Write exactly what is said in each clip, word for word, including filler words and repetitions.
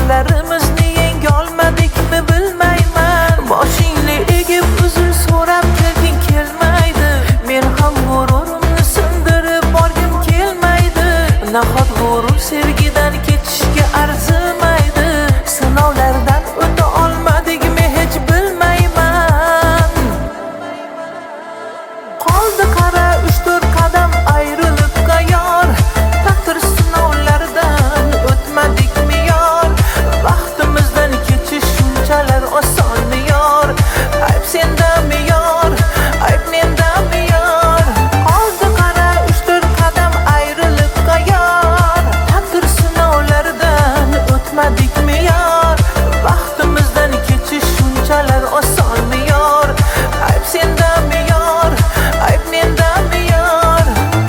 Sinovlarimizni yenga olmadikmi bilmayman. Boshingni egib uzr so'rab kelging kelmaydi. Men ham g'ururimni sindirib borgim kelmaydi. Nahot g'urur sevgidan ketishga arzimaydi. Sinovlardan o'ta olmadikmi hech bilmayman. Qoldi qara uch to'rt qadam ayriliqqa yor. Taqdir sinovlaridan o'tmadikmi yor. Vaqtimizdan kechish shunchalar osonmi yor. Ayb sendami yor, ayb mendami yor. Qoldi qara uch to'rt qadam ayriliqqa yor. Taqdir sinovlaridan o'tmadikmi yor. Vaqtimizdan kechish shunchalar osonmi yor. Ayb sendami yor, ayb mendami yor.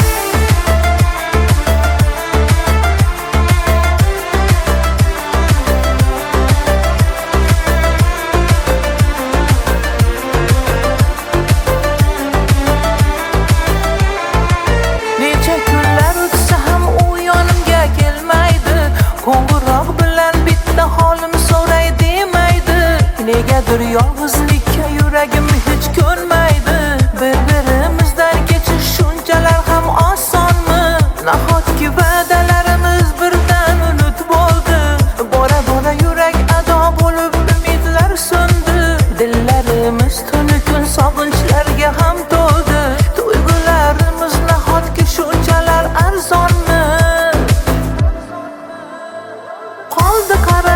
Necha kunlar o'tsa ham u yonimga kelmaydi. Qo'ng'iroq bilan bitta holim so'ray demaydi. Negadir yolg'izlikka yuragim hech ko'nmaydi. Bir-birimizdan kechish shunchalar ham osonmi? Nahotki va'dalarimiz birdan unut bo'ldi. Bora bora yurak ado bo'lib umidlar so'ndi. Dillarimiz tunu kun sog'inchlarga ham to'ldi. Tuyg'ularimiz nahotki shunchalar arzonmi? Qoldi qara